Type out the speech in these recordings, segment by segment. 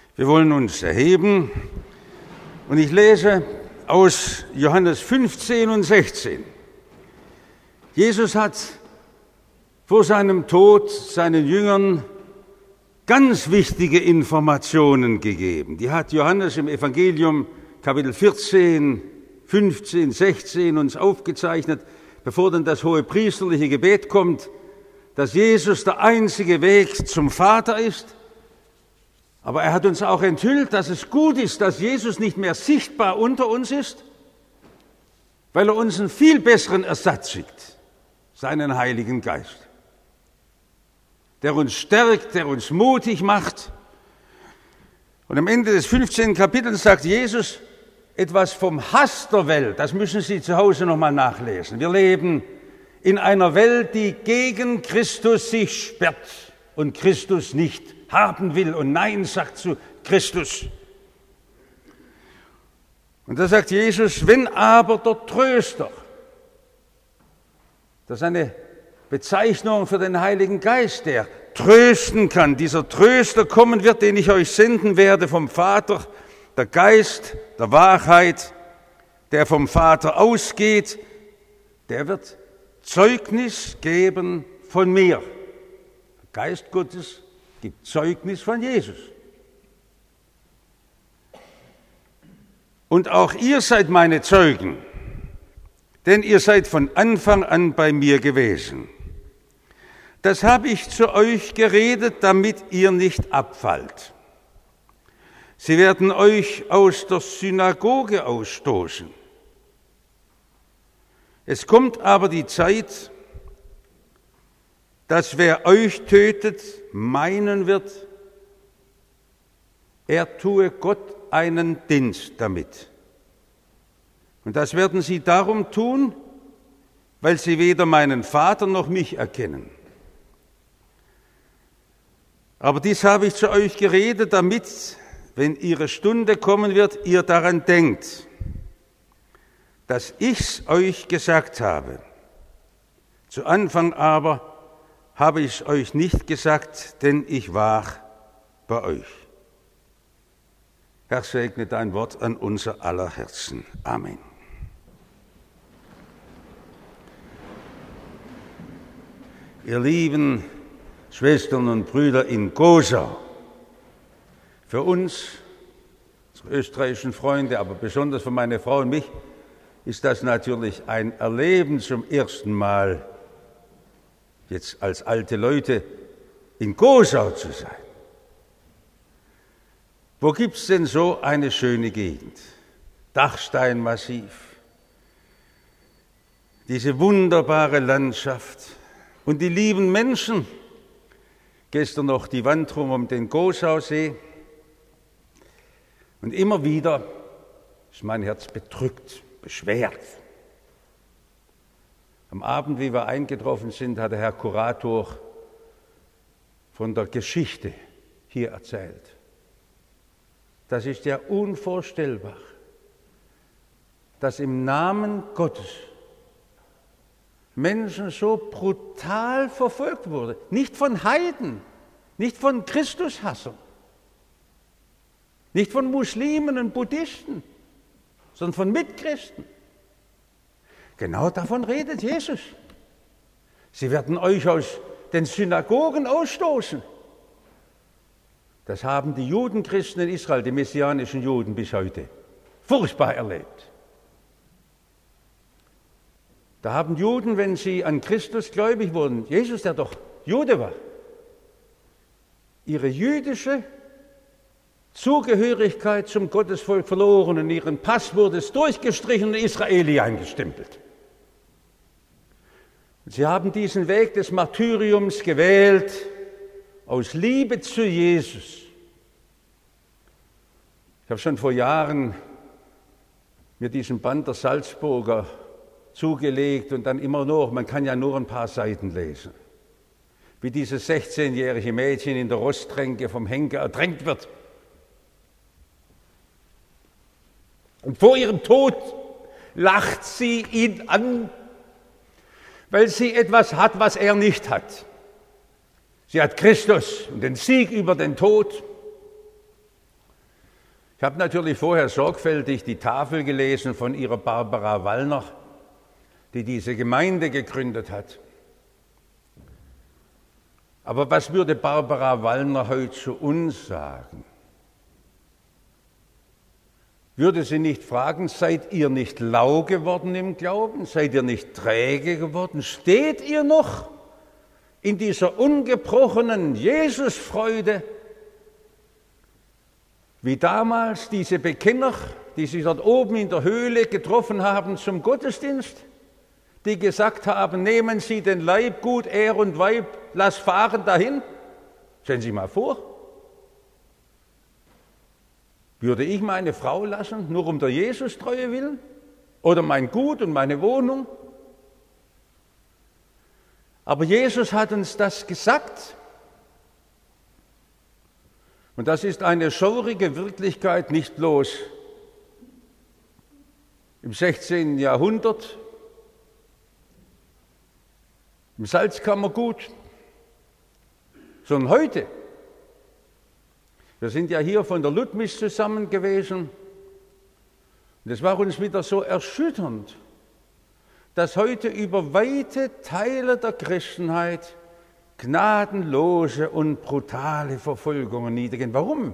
Wir wollen uns erheben und ich lese aus Johannes 15 und 16. Jesus hat vor seinem Tod seinen Jüngern ganz wichtige Informationen gegeben. Die hat Johannes im Evangelium Kapitel 14, 15, 16 uns aufgezeichnet, bevor dann das hohepriesterliche Gebet kommt, dass Jesus der einzige Weg zum Vater ist. Aber er hat uns auch enthüllt, dass es gut ist, dass Jesus nicht mehr sichtbar unter uns ist, weil er uns einen viel besseren Ersatz schickt, seinen Heiligen Geist, der uns stärkt, der uns mutig macht. Und am Ende des 15. Kapitels sagt Jesus etwas vom Hass der Welt. Das müssen Sie zu Hause nochmal nachlesen. Wir leben in einer Welt, die gegen Christus sich sperrt und Christus nicht haben will und Nein sagt zu Christus. Und da sagt Jesus, wenn aber der Tröster, das ist eine Bezeichnung für den Heiligen Geist, der trösten kann, dieser Tröster kommen wird, den ich euch senden werde vom Vater, der Geist der Wahrheit, der vom Vater ausgeht, der wird Zeugnis geben von mir. Der Geist Gottes gibt Zeugnis von Jesus. Und auch ihr seid meine Zeugen, denn ihr seid von Anfang an bei mir gewesen. Das habe ich zu euch geredet, damit ihr nicht abfallt. Sie werden euch aus der Synagoge ausstoßen. Es kommt aber die Zeit, dass wer euch tötet, meinen wird, er tue Gott einen Dienst damit. Und das werden sie darum tun, weil sie weder meinen Vater noch mich erkennen. Aber dies habe ich zu euch geredet, damit, wenn ihre Stunde kommen wird, ihr daran denkt, dass ich's euch gesagt habe. Zu Anfang aber habe ich es euch nicht gesagt, denn ich war bei euch. Herr, segne dein Wort an unser aller Herzen. Amen. Ihr lieben Schwestern und Brüder in Gosau, für uns, unsere österreichischen Freunde, aber besonders für meine Frau und mich, ist das natürlich ein Erleben zum ersten Mal, jetzt als alte Leute in Gosau zu sein. Wo gibt's denn so eine schöne Gegend? Dachsteinmassiv, diese wunderbare Landschaft und die lieben Menschen. Gestern noch die Wanderung um den Gosausee und immer wieder ist mein Herz bedrückt, beschwert. Am Abend, wie wir eingetroffen sind, hat der Herr Kurator von der Geschichte hier erzählt. Das ist ja unvorstellbar, dass im Namen Gottes Menschen so brutal verfolgt wurden. Nicht von Heiden, nicht von Christushassern, nicht von Muslimen und Buddhisten, sondern von Mitchristen. Genau davon redet Jesus. Sie werden euch aus den Synagogen ausstoßen. Das haben die Judenchristen in Israel, die messianischen Juden bis heute, furchtbar erlebt. Da haben Juden, wenn sie an Christus gläubig wurden, Jesus, der doch Jude war, ihre jüdische Zugehörigkeit zum Gottesvolk verloren und ihren Pass wurde es durchgestrichen und Israeli eingestempelt. Und sie haben diesen Weg des Martyriums gewählt, aus Liebe zu Jesus. Ich habe schon vor Jahren mir diesen Band der Salzburger zugelegt und dann immer noch, man kann ja nur ein paar Seiten lesen, wie dieses 16-jährige Mädchen in der Rosttränke vom Henker ertränkt wird. Und vor ihrem Tod lacht sie ihn an, weil sie etwas hat, was er nicht hat. Sie hat Christus und den Sieg über den Tod. Ich habe natürlich vorher sorgfältig die Tafel gelesen von ihrer Barbara Wallner, die diese Gemeinde gegründet hat. Aber was würde Barbara Wallner heute zu uns sagen? Würde sie nicht fragen, seid ihr nicht lau geworden im Glauben? Seid ihr nicht träge geworden? Steht ihr noch in dieser ungebrochenen Jesusfreude? Wie damals diese Bekenner, die sich dort oben in der Höhle getroffen haben zum Gottesdienst, die gesagt haben, nehmen Sie den Leib, Gut, Ehr und Weib, lass fahren dahin. Stellen Sie sich mal vor, würde ich meine Frau lassen, nur um der Jesus-Treue willen? Oder mein Gut und meine Wohnung? Aber Jesus hat uns das gesagt. Und das ist eine schaurige Wirklichkeit, nicht bloß im 16. Jahrhundert, im Salzkammergut, sondern heute. Wir sind ja hier von der Ludmis zusammen gewesen und es war uns wieder so erschütternd, dass heute über weite Teile der Christenheit gnadenlose und brutale Verfolgungen niedergehen. Warum?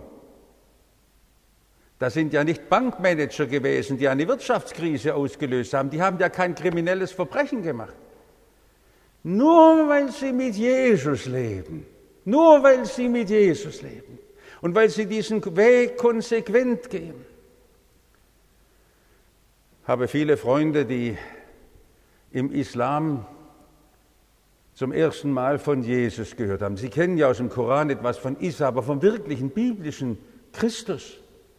Das sind ja nicht Bankmanager gewesen, die eine Wirtschaftskrise ausgelöst haben. Die haben ja kein kriminelles Verbrechen gemacht. Nur weil sie mit Jesus leben. Nur weil sie mit Jesus leben. Und weil sie diesen Weg konsequent gehen. Ich habe viele Freunde, die im Islam zum ersten Mal von Jesus gehört haben. Sie kennen ja aus dem Koran etwas von Isa, aber vom wirklichen biblischen Christus.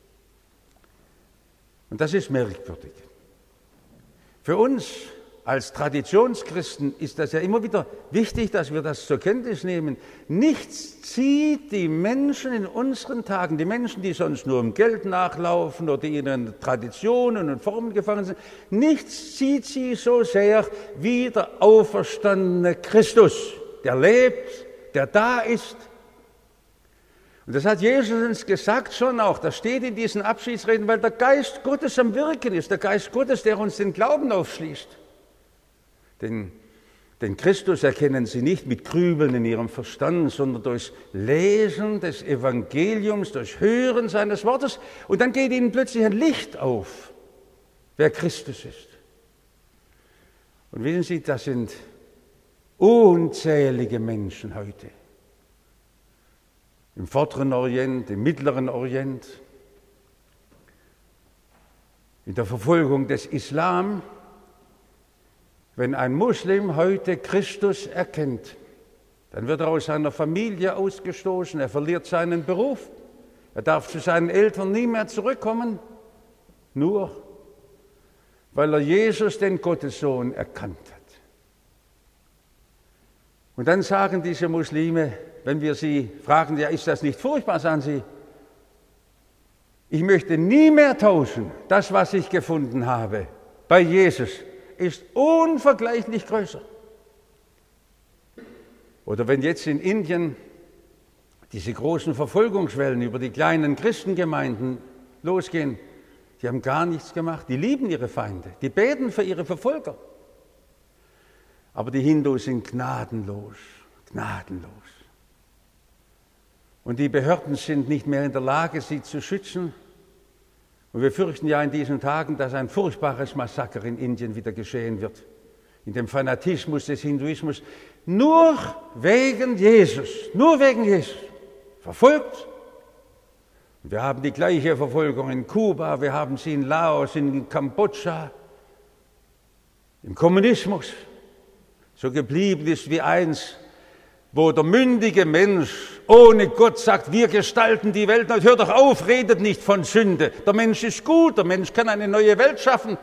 Und das ist merkwürdig. Für uns als Traditionschristen ist das ja immer wieder wichtig, dass wir das zur Kenntnis nehmen. Nichts zieht die Menschen in unseren Tagen, die Menschen, die sonst nur um Geld nachlaufen oder ihren Traditionen und Formen gefangen sind, nichts zieht sie so sehr wie der auferstandene Christus, der lebt, der da ist. Und das hat Jesus uns gesagt schon auch, das steht in diesen Abschiedsreden, weil der Geist Gottes am Wirken ist, der Geist Gottes, der uns den Glauben aufschließt. Den Christus erkennen sie nicht mit Grübeln in ihrem Verstand, sondern durch Lesen des Evangeliums, durch Hören seines Wortes. Und dann geht ihnen plötzlich ein Licht auf, wer Christus ist. Und wissen Sie, das sind unzählige Menschen heute. Im Vorderen Orient, im Mittleren Orient, in der Verfolgung des Islam. Wenn ein Muslim heute Christus erkennt, dann wird er aus seiner Familie ausgestoßen, er verliert seinen Beruf, er darf zu seinen Eltern nie mehr zurückkommen, nur weil er Jesus, den Gottessohn, erkannt hat. Und dann sagen diese Muslime, wenn wir sie fragen, ja, ist das nicht furchtbar, sagen sie, ich möchte nie mehr tauschen, das, was ich gefunden habe bei Jesus, ist unvergleichlich größer. Oder wenn jetzt in Indien diese großen Verfolgungswellen über die kleinen Christengemeinden losgehen, die haben gar nichts gemacht, die lieben ihre Feinde, die beten für ihre Verfolger. Aber die Hindus sind gnadenlos, gnadenlos. Und die Behörden sind nicht mehr in der Lage, sie zu schützen. Und wir fürchten ja in diesen Tagen, dass ein furchtbares Massaker in Indien wieder geschehen wird. In dem Fanatismus des Hinduismus. Nur wegen Jesus. Nur wegen Jesus. Verfolgt. Und wir haben die gleiche Verfolgung in Kuba, wir haben sie in Laos, in Kambodscha, im Kommunismus. So geblieben ist wie eins, wo der mündige Mensch ohne Gott sagt, wir gestalten die Welt. Und hört doch auf, redet nicht von Sünde. Der Mensch ist gut, der Mensch kann eine neue Welt schaffen.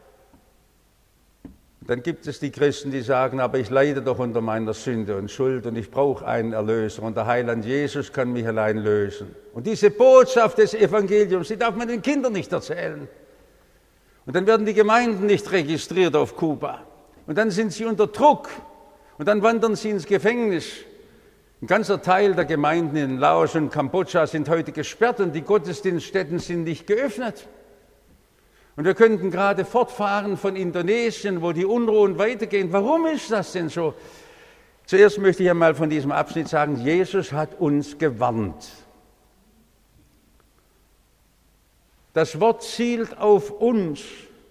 Und dann gibt es die Christen, die sagen, aber ich leide doch unter meiner Sünde und Schuld und ich brauche einen Erlöser und der Heiland Jesus kann mich allein lösen. Und diese Botschaft des Evangeliums, die darf man den Kindern nicht erzählen. Und dann werden die Gemeinden nicht registriert auf Kuba. Und dann sind sie unter Druck. Und dann wandern sie ins Gefängnis. Ein ganzer Teil der Gemeinden in Laos und Kambodscha sind heute gesperrt und die Gottesdienststätten sind nicht geöffnet. Und wir könnten gerade fortfahren von Indonesien, wo die Unruhen weitergehen. Warum ist das denn so? Zuerst möchte ich einmal von diesem Abschnitt sagen, Jesus hat uns gewarnt. Das Wort zielt auf uns,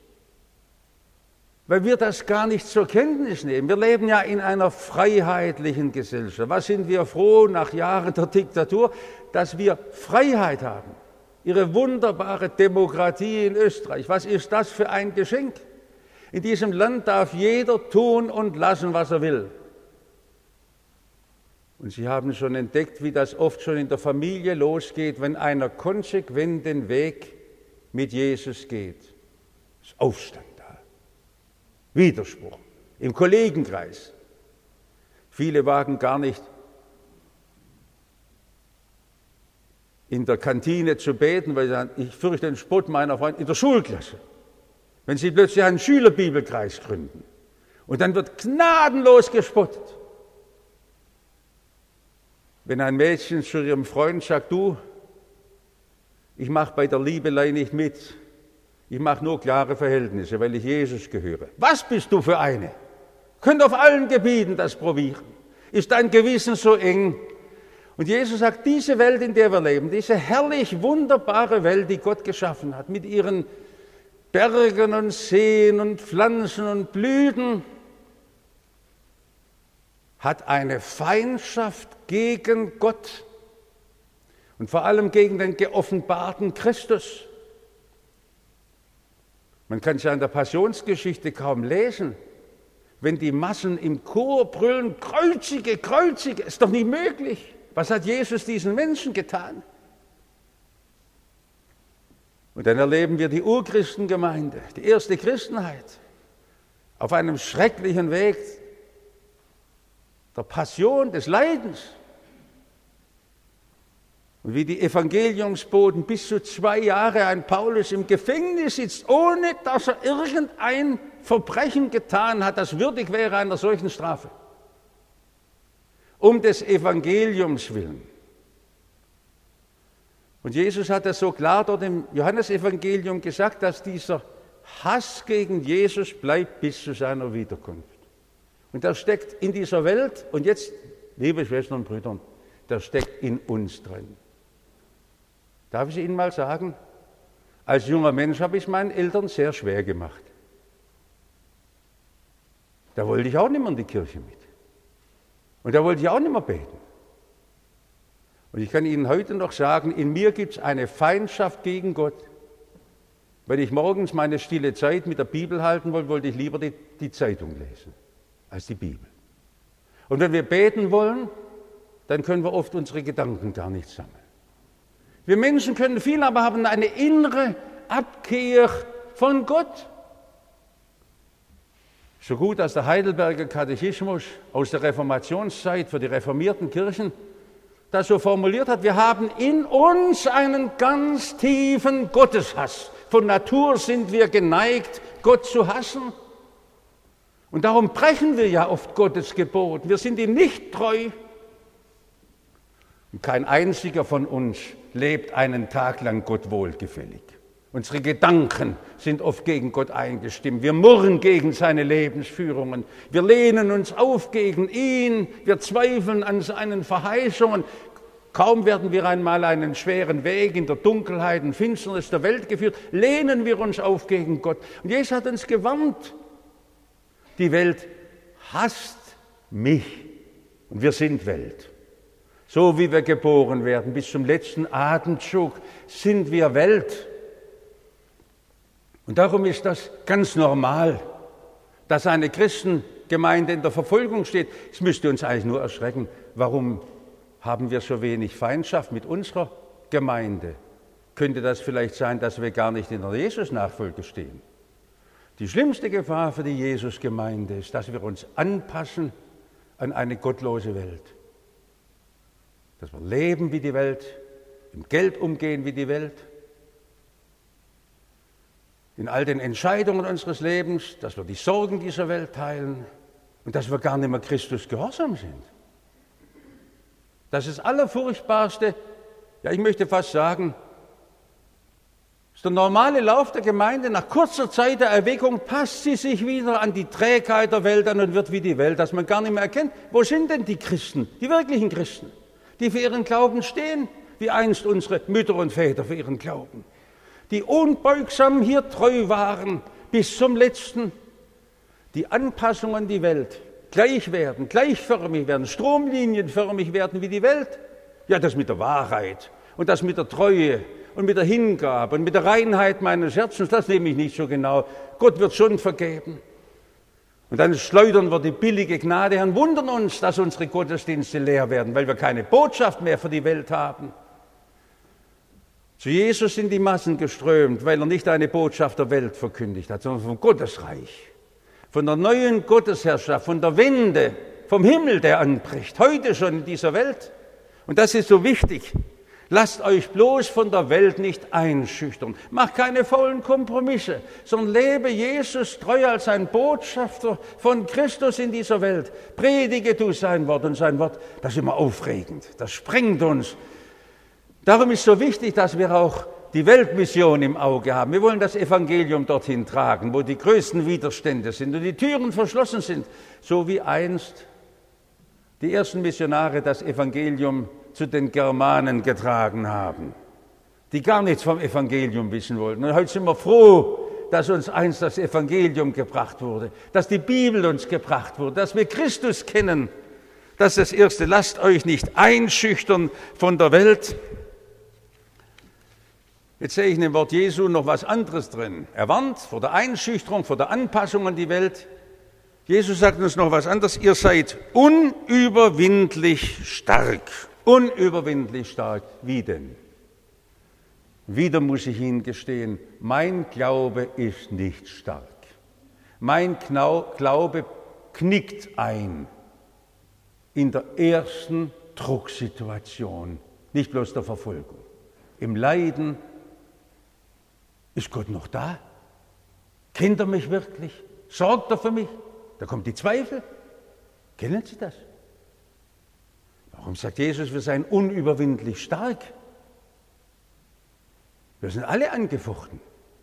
weil wir das gar nicht zur Kenntnis nehmen. Wir leben ja in einer freiheitlichen Gesellschaft. Was sind wir froh nach Jahren der Diktatur, dass wir Freiheit haben. Ihre wunderbare Demokratie in Österreich. Was ist das für ein Geschenk? In diesem Land darf jeder tun und lassen, was er will. Und Sie haben schon entdeckt, wie das oft schon in der Familie losgeht, wenn einer konsequent den Weg mit Jesus geht. Es ist Aufstand da, Widerspruch im Kollegenkreis. Viele wagen gar nicht in der Kantine zu beten, weil sie sagen, ich fürchte den Spott meiner Freunde in der Schulklasse. Wenn sie plötzlich einen Schülerbibelkreis gründen und dann wird gnadenlos gespottet. Wenn ein Mädchen zu ihrem Freund sagt, du, ich mache bei der Liebelei nicht mit, ich mache nur klare Verhältnisse, weil ich Jesus gehöre. Was bist du für eine? Könnt auf allen Gebieten das probieren. Ist dein Gewissen so eng? Und Jesus sagt, diese Welt, in der wir leben, diese herrlich wunderbare Welt, die Gott geschaffen hat, mit ihren Bergen und Seen und Pflanzen und Blüten, hat eine Feindschaft gegen Gott und vor allem gegen den geoffenbarten Christus. Man kann es ja in der Passionsgeschichte kaum lesen, wenn die Massen im Chor brüllen, kreuzige, kreuzige, ist doch nicht möglich. Was hat Jesus diesen Menschen getan? Und dann erleben wir die Urchristengemeinde, die erste Christenheit, auf einem schrecklichen Weg der Passion, des Leidens. Und wie die Evangeliumsboten bis zu 2 Jahre ein Paulus im Gefängnis sitzt, ohne dass er irgendein Verbrechen getan hat, das würdig wäre einer solchen Strafe. Um des Evangeliums willen. Und Jesus hat das so klar dort im Johannesevangelium gesagt, dass dieser Hass gegen Jesus bleibt bis zu seiner Wiederkunft. Und der steckt in dieser Welt, und jetzt, liebe Schwestern und Brüder, der steckt in uns drin. Darf ich Ihnen mal sagen, als junger Mensch habe ich es meinen Eltern sehr schwer gemacht. Da wollte ich auch nicht mehr in die Kirche mit. Und da wollte ich auch nicht mehr beten. Und ich kann Ihnen heute noch sagen, in mir gibt es eine Feindschaft gegen Gott. Wenn ich morgens meine stille Zeit mit der Bibel halten wollte, wollte ich lieber die Zeitung lesen als die Bibel. Und wenn wir beten wollen, dann können wir oft unsere Gedanken gar nicht sammeln. Wir Menschen können viel, aber haben eine innere Abkehr von Gott. So gut, dass der Heidelberger Katechismus aus der Reformationszeit für die reformierten Kirchen das so formuliert hat, wir haben in uns einen ganz tiefen Gotteshass. Von Natur sind wir geneigt, Gott zu hassen. Und darum brechen wir ja oft Gottes Gebot. Wir sind ihm nicht treu. Und kein einziger von uns lebt einen Tag lang Gott wohlgefällig. Unsere Gedanken sind oft gegen Gott eingestimmt. Wir murren gegen seine Lebensführungen. Wir lehnen uns auf gegen ihn. Wir zweifeln an seinen Verheißungen. Kaum werden wir einmal einen schweren Weg in der Dunkelheit und Finsternis der Welt geführt, lehnen wir uns auf gegen Gott. Und Jesus hat uns gewarnt. Die Welt hasst mich und wir sind Welt. So wie wir geboren werden, bis zum letzten Atemzug sind wir Welt. Und darum ist das ganz normal, dass eine Christengemeinde in der Verfolgung steht. Es müsste uns eigentlich nur erschrecken, warum haben wir so wenig Feindschaft mit unserer Gemeinde? Könnte das vielleicht sein, dass wir gar nicht in der Jesus-Nachfolge stehen? Die schlimmste Gefahr für die Jesus-Gemeinde ist, dass wir uns anpassen an eine gottlose Welt. Dass wir leben wie die Welt, im Geld umgehen wie die Welt, in all den Entscheidungen unseres Lebens, dass wir die Sorgen dieser Welt teilen und dass wir gar nicht mehr Christus gehorsam sind. Das ist das Allerfurchtbarste, ja, ich möchte fast sagen, ist der normale Lauf der Gemeinde. Nach kurzer Zeit der Erweckung passt sie sich wieder an die Trägheit der Welt an und wird wie die Welt, dass man gar nicht mehr erkennt, wo sind denn die Christen, die wirklichen Christen, die für ihren Glauben stehen, wie einst unsere Mütter und Väter für ihren Glauben, die unbeugsam hier treu waren bis zum Letzten, die Anpassung an die Welt gleich werden, gleichförmig werden, stromlinienförmig werden wie die Welt. Ja, das mit der Wahrheit und das mit der Treue und mit der Hingabe und mit der Reinheit meines Herzens, das nehme ich nicht so genau. Gott wird schon vergeben. Und dann schleudern wir die billige Gnade her und wundern uns, dass unsere Gottesdienste leer werden, weil wir keine Botschaft mehr für die Welt haben. Zu Jesus sind die Massen geströmt, weil er nicht eine Botschaft der Welt verkündigt hat, sondern vom Gottesreich, von der neuen Gottesherrschaft, von der Wende, vom Himmel, der anbricht, heute schon in dieser Welt. Und das ist so wichtig. Lasst euch bloß von der Welt nicht einschüchtern. Macht keine faulen Kompromisse, sondern lebe Jesus treu als ein Botschafter von Christus in dieser Welt. Predige du sein Wort, und sein Wort, das ist immer aufregend, das sprengt uns. Darum ist so wichtig, dass wir auch die Weltmission im Auge haben. Wir wollen das Evangelium dorthin tragen, wo die größten Widerstände sind und die Türen verschlossen sind, so wie einst die ersten Missionare das Evangelium zu den Germanen getragen haben, die gar nichts vom Evangelium wissen wollten. Und heute sind wir froh, dass uns einst das Evangelium gebracht wurde, dass die Bibel uns gebracht wurde, dass wir Christus kennen. Das ist das Erste. Lasst euch nicht einschüchtern von der Welt. Jetzt sehe ich in dem Wort Jesu noch was anderes drin. Er warnt vor der Einschüchterung, vor der Anpassung an die Welt. Jesus sagt uns noch was anderes. Ihr seid unüberwindlich stark. Unüberwindlich stark. Wie denn? Wieder muss ich Ihnen gestehen, mein Glaube ist nicht stark. Mein Glaube knickt ein in der ersten Drucksituation, nicht bloß der Verfolgung. Im Leiden, ist Gott noch da? Kennt er mich wirklich? Sorgt er für mich? Da kommt die Zweifel. Kennen Sie das? Warum sagt Jesus, wir seien unüberwindlich stark? Wir sind alle angefochten.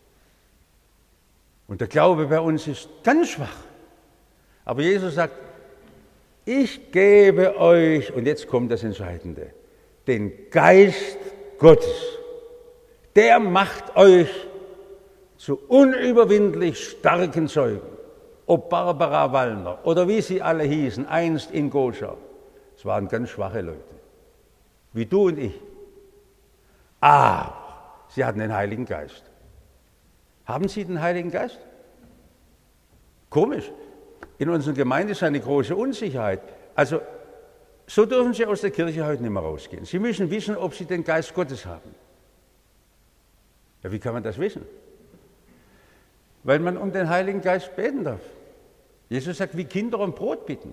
Und der Glaube bei uns ist ganz schwach. Aber Jesus sagt, ich gebe euch, und jetzt kommt das Entscheidende, den Geist Gottes. Der macht euch zu unüberwindlich starken Zeugen. Ob Barbara Wallner oder wie sie alle hießen, einst in Goschau. Es waren ganz schwache Leute, wie du und ich. Aber sie hatten den Heiligen Geist. Haben Sie den Heiligen Geist? Komisch. In unserer Gemeinde ist eine große Unsicherheit. Also, so dürfen Sie aus der Kirche heute nicht mehr rausgehen. Sie müssen wissen, ob Sie den Geist Gottes haben. Ja, wie kann man das wissen? Weil man um den Heiligen Geist beten darf. Jesus sagt, wie Kinder um Brot bitten.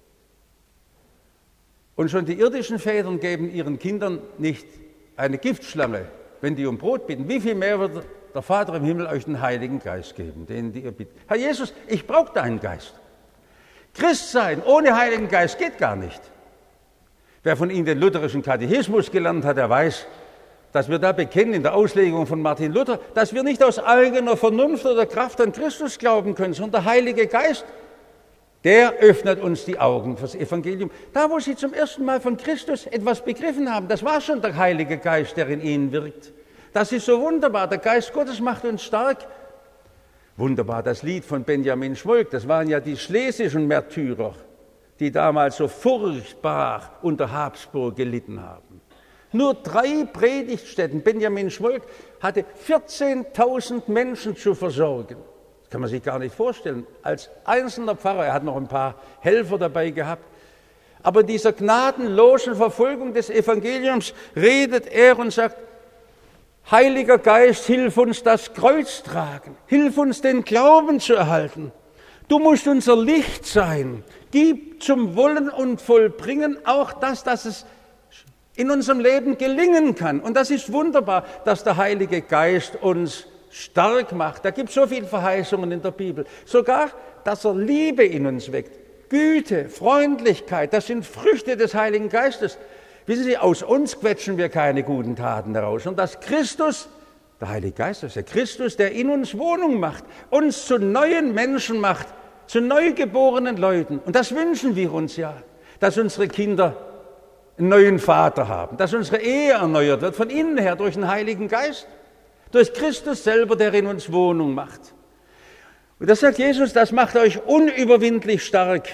Und schon die irdischen Väter geben ihren Kindern nicht eine Giftschlange, wenn die um Brot bitten. Wie viel mehr wird der Vater im Himmel euch den Heiligen Geist geben, den die ihr bittet? Herr Jesus, ich brauche deinen Geist. Christ sein ohne Heiligen Geist geht gar nicht. Wer von Ihnen den lutherischen Katechismus gelernt hat, der weiß, dass wir da bekennen in der Auslegung von Martin Luther, dass wir nicht aus eigener Vernunft oder Kraft an Christus glauben können, sondern der Heilige Geist, der öffnet uns die Augen fürs Evangelium. Da, wo Sie zum ersten Mal von Christus etwas begriffen haben, das war schon der Heilige Geist, der in Ihnen wirkt. Das ist so wunderbar. Der Geist Gottes macht uns stark. Wunderbar, das Lied von Benjamin Schmolk, das waren ja die schlesischen Märtyrer, die damals so furchtbar unter Habsburg gelitten haben. Nur 3 Predigtstätten. Benjamin Schmolk hatte 14.000 Menschen zu versorgen. Das kann man sich gar nicht vorstellen. Als einzelner Pfarrer, er hat noch ein paar Helfer dabei gehabt. Aber in dieser gnadenlosen Verfolgung des Evangeliums redet er und sagt, Heiliger Geist, hilf uns das Kreuz tragen. Hilf uns den Glauben zu erhalten. Du musst unser Licht sein. Gib zum Wollen und Vollbringen auch das, dass es in unserem Leben gelingen kann. Und das ist wunderbar, dass der Heilige Geist uns stark macht. Da gibt es so viele Verheißungen in der Bibel. Sogar, dass er Liebe in uns weckt. Güte, Freundlichkeit, das sind Früchte des Heiligen Geistes. Wissen Sie, aus uns quetschen wir keine guten Taten heraus. Und dass Christus, der Heilige Geist, das ist der Christus, der in uns Wohnung macht, uns zu neuen Menschen macht, zu neugeborenen Leuten. Und das wünschen wir uns ja, dass unsere Kinder einen neuen Vater haben, dass unsere Ehe erneuert wird, von innen her durch den Heiligen Geist, durch Christus selber, der in uns Wohnung macht. Und das sagt Jesus, das macht euch unüberwindlich stark.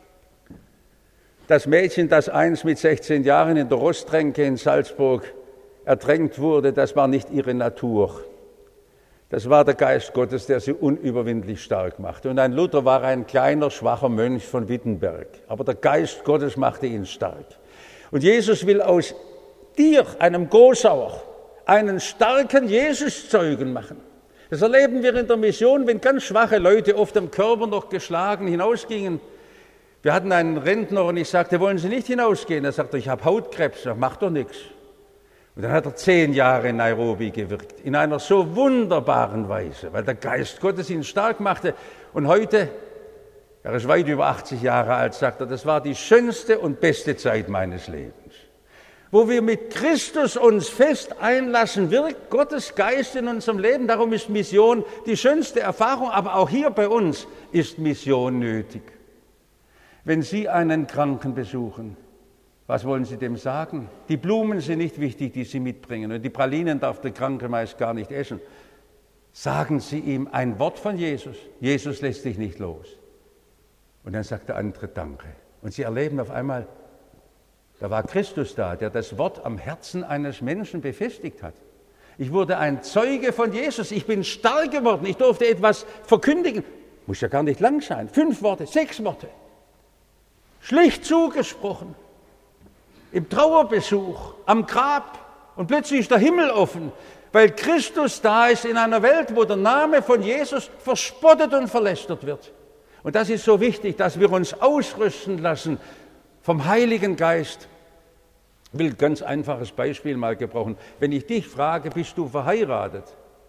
Das Mädchen, das einst mit 16 Jahren in der Rosttränke in Salzburg ertränkt wurde, das war nicht ihre Natur. Das war der Geist Gottes, der sie unüberwindlich stark machte. Und ein Luther war ein kleiner, schwacher Mönch von Wittenberg. Aber der Geist Gottes machte ihn stark. Und Jesus will aus dir, einem Gosauer, einen starken Jesuszeugen machen. Das erleben wir in der Mission, wenn ganz schwache Leute, oft am Körper noch geschlagen, hinausgingen. Wir hatten einen Rentner und ich sagte, wollen Sie nicht hinausgehen? Er sagte, ich habe Hautkrebs. Er macht doch nichts. Und dann hat er 10 Jahre in Nairobi gewirkt, in einer so wunderbaren Weise, weil der Geist Gottes ihn stark machte. Und heute, er ist weit über 80 Jahre alt, sagt er, das war die schönste und beste Zeit meines Lebens. Wo wir mit Christus uns fest einlassen, wirkt Gottes Geist in unserem Leben. Darum ist Mission die schönste Erfahrung, aber auch hier bei uns ist Mission nötig. Wenn Sie einen Kranken besuchen, was wollen Sie dem sagen? Die Blumen sind nicht wichtig, die Sie mitbringen. Und die Pralinen darf der Kranke meist gar nicht essen. Sagen Sie ihm ein Wort von Jesus. Jesus lässt dich nicht los. Und dann sagt der andere Danke. Und Sie erleben auf einmal, da war Christus da, der das Wort am Herzen eines Menschen befestigt hat. Ich wurde ein Zeuge von Jesus. Ich bin stark geworden. Ich durfte etwas verkündigen. Muss ja gar nicht lang sein. 5 Worte, 6 Worte. Schlicht zugesprochen. Im Trauerbesuch, am Grab. Und plötzlich ist der Himmel offen, weil Christus da ist in einer Welt, wo der Name von Jesus verspottet und verlästert wird. Und das ist so wichtig, dass wir uns ausrüsten lassen vom Heiligen Geist. Ich will ein ganz einfaches Beispiel mal gebrauchen. Wenn ich dich frage, bist du verheiratet?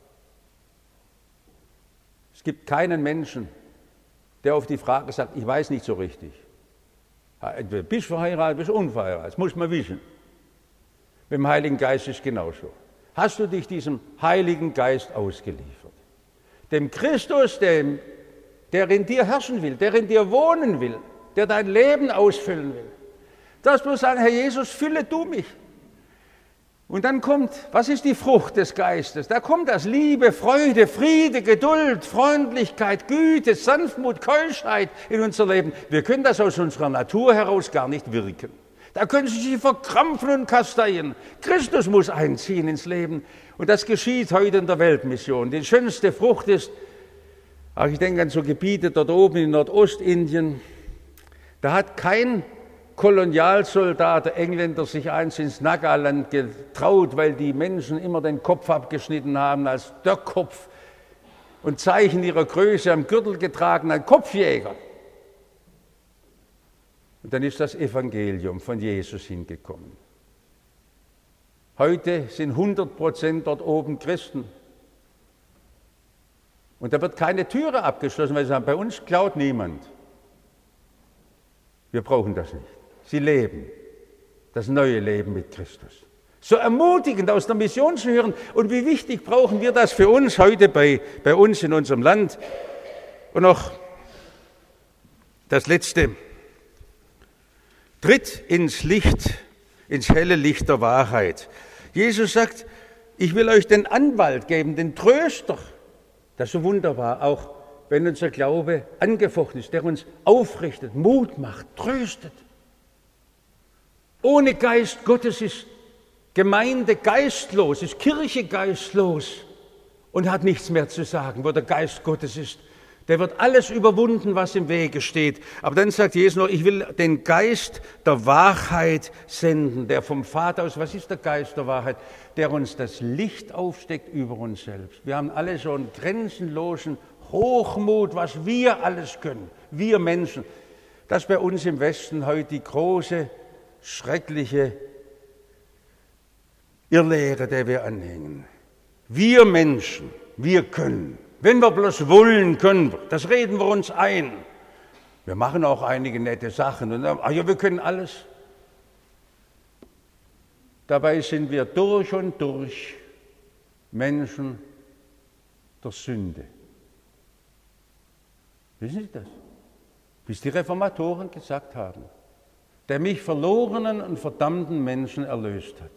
Es gibt keinen Menschen, der auf die Frage sagt, ich weiß nicht so richtig. Entweder bist du verheiratet, bist du unverheiratet. Das muss man wissen. Mit dem Heiligen Geist ist es genauso. Hast du dich diesem Heiligen Geist ausgeliefert? Dem Christus, der in dir herrschen will, der in dir wohnen will, der dein Leben ausfüllen will. Darfst du sagen, Herr Jesus, fülle du mich. Und dann kommt, was ist die Frucht des Geistes? Da kommt das Liebe, Freude, Friede, Geduld, Freundlichkeit, Güte, Sanftmut, Keuschheit in unser Leben. Wir können das aus unserer Natur heraus gar nicht wirken. Da können Sie sich verkrampfen und kasteien. Christus muss einziehen ins Leben. Und das geschieht heute in der Weltmission. Die schönste Frucht ist, auch ich denke an so Gebiete dort oben in Nordostindien, da hat kein Kolonialsoldat, der Engländer, sich einst ins Nagaland getraut, weil die Menschen immer den Kopf abgeschnitten haben als Dörrkopf und Zeichen ihrer Größe am Gürtel getragen, ein Kopfjäger. Und dann ist das Evangelium von Jesus hingekommen. Heute sind 100% dort oben Christen. Und da wird keine Türe abgeschlossen, weil sie sagen, bei uns klaut niemand. Wir brauchen das nicht. Sie leben das neue Leben mit Christus. So ermutigend aus der Mission zu hören. Und wie wichtig brauchen wir das für uns heute bei uns in unserem Land. Und noch das Letzte. Tritt ins Licht, ins helle Licht der Wahrheit. Jesus sagt, ich will euch den Anwalt geben, den Tröster. Das ist so wunderbar, auch wenn unser Glaube angefochten ist, der uns aufrichtet, Mut macht, tröstet. Ohne Geist Gottes ist Gemeinde geistlos, ist Kirche geistlos und hat nichts mehr zu sagen. Wo der Geist Gottes ist, der wird alles überwunden, was im Wege steht. Aber dann sagt Jesus noch, ich will den Geist der Wahrheit senden, der vom Vater aus, was ist der Geist der Wahrheit? Der uns das Licht aufsteckt über uns selbst. Wir haben alle so einen grenzenlosen Hochmut, was wir alles können, wir Menschen. Das ist bei uns im Westen heute die große, schreckliche Irrlehre, der wir anhängen. Wir Menschen, wir können. Wenn wir bloß wollen, können wir. Das reden wir uns ein. Wir machen auch einige nette Sachen. Und ja, wir können alles. Dabei sind wir durch und durch Menschen der Sünde. Wissen Sie das? Bis die Reformatoren gesagt haben, der mich verlorenen und verdammten Menschen erlöst hat.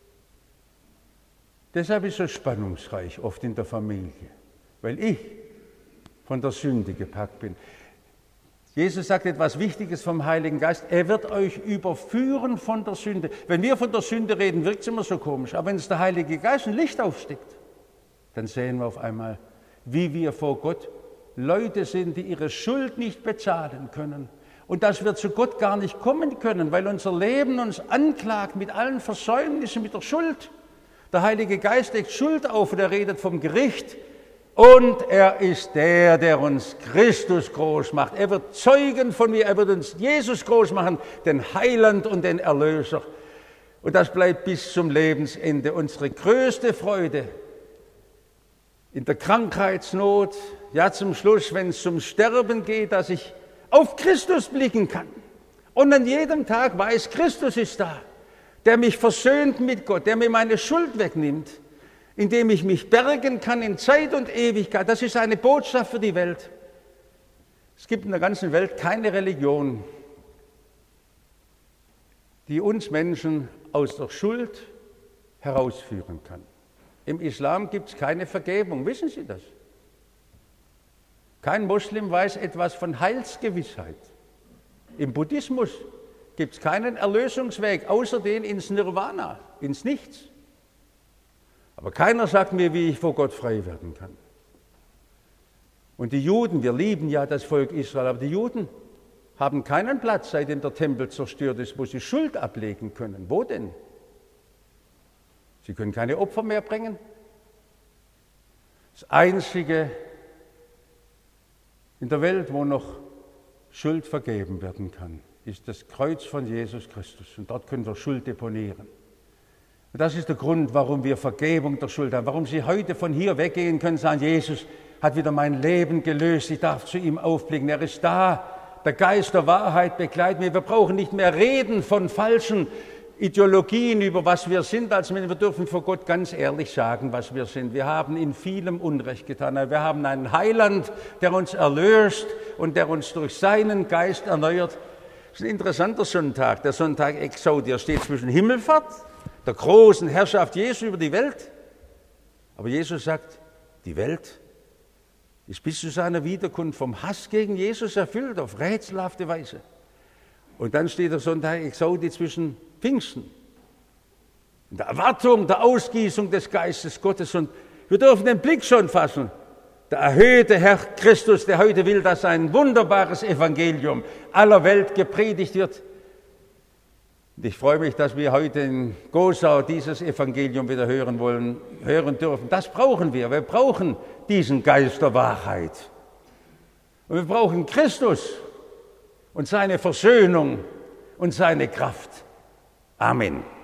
Deshalb ist es so spannungsreich oft in der Familie, weil ich von der Sünde gepackt bin. Jesus sagt etwas Wichtiges vom Heiligen Geist. Er wird euch überführen von der Sünde. Wenn wir von der Sünde reden, wirkt es immer so komisch. Aber wenn es der Heilige Geist ein Licht aufsteckt, dann sehen wir auf einmal, wie wir vor Gott Leute sind, die ihre Schuld nicht bezahlen können. Und dass wir zu Gott gar nicht kommen können, weil unser Leben uns anklagt mit allen Versäumnissen, mit der Schuld. Der Heilige Geist deckt Schuld auf und er redet vom Gericht. Und er ist der uns Christus groß macht. Er wird Zeugen von mir, er wird uns Jesus groß machen, den Heiland und den Erlöser. Und das bleibt bis zum Lebensende unsere größte Freude. In der Krankheitsnot, ja zum Schluss, wenn es zum Sterben geht, dass ich auf Christus blicken kann. Und an jedem Tag weiß, Christus ist da, der mich versöhnt mit Gott, der mir meine Schuld wegnimmt, indem ich mich bergen kann in Zeit und Ewigkeit. Das ist eine Botschaft für die Welt. Es gibt in der ganzen Welt keine Religion, die uns Menschen aus der Schuld herausführen kann. Im Islam gibt es keine Vergebung, wissen Sie das? Kein Muslim weiß etwas von Heilsgewissheit. Im Buddhismus gibt es keinen Erlösungsweg, außer den ins Nirvana, ins Nichts. Aber keiner sagt mir, wie ich vor Gott frei werden kann. Und die Juden, wir lieben ja das Volk Israel, aber die Juden haben keinen Platz, seitdem der Tempel zerstört ist, wo sie Schuld ablegen können. Wo denn? Sie können keine Opfer mehr bringen. Das Einzige in der Welt, wo noch Schuld vergeben werden kann, ist das Kreuz von Jesus Christus. Und dort können wir Schuld deponieren. Und das ist der Grund, warum wir Vergebung der Schuld haben, warum Sie heute von hier weggehen können und sagen, Jesus hat wieder mein Leben gelöst, ich darf zu ihm aufblicken, er ist da, der Geist der Wahrheit begleitet mich. Wir brauchen nicht mehr reden von falschen Ideologien über was wir sind, als Menschen. Wir dürfen vor Gott ganz ehrlich sagen, was wir sind. Wir haben in vielem Unrecht getan. Wir haben einen Heiland, der uns erlöst und der uns durch seinen Geist erneuert. Das ist ein interessanter Sonntag, der Sonntag Exodius steht zwischen Himmelfahrt, der großen Herrschaft Jesu über die Welt. Aber Jesus sagt, die Welt ist bis zu seiner Wiederkunft vom Hass gegen Jesus erfüllt, auf rätselhafte Weise. Und dann steht der Sonntag Exodius zwischen Pfingsten, in der Erwartung der Ausgießung des Geistes Gottes. Und wir dürfen den Blick schon fassen. Der erhöhte Herr Christus, der heute will, dass ein wunderbares Evangelium aller Welt gepredigt wird. Und ich freue mich, dass wir heute in Gosau dieses Evangelium wieder hören dürfen. Das brauchen wir. Wir brauchen diesen Geist der Wahrheit. Und wir brauchen Christus und seine Versöhnung und seine Kraft. Amen.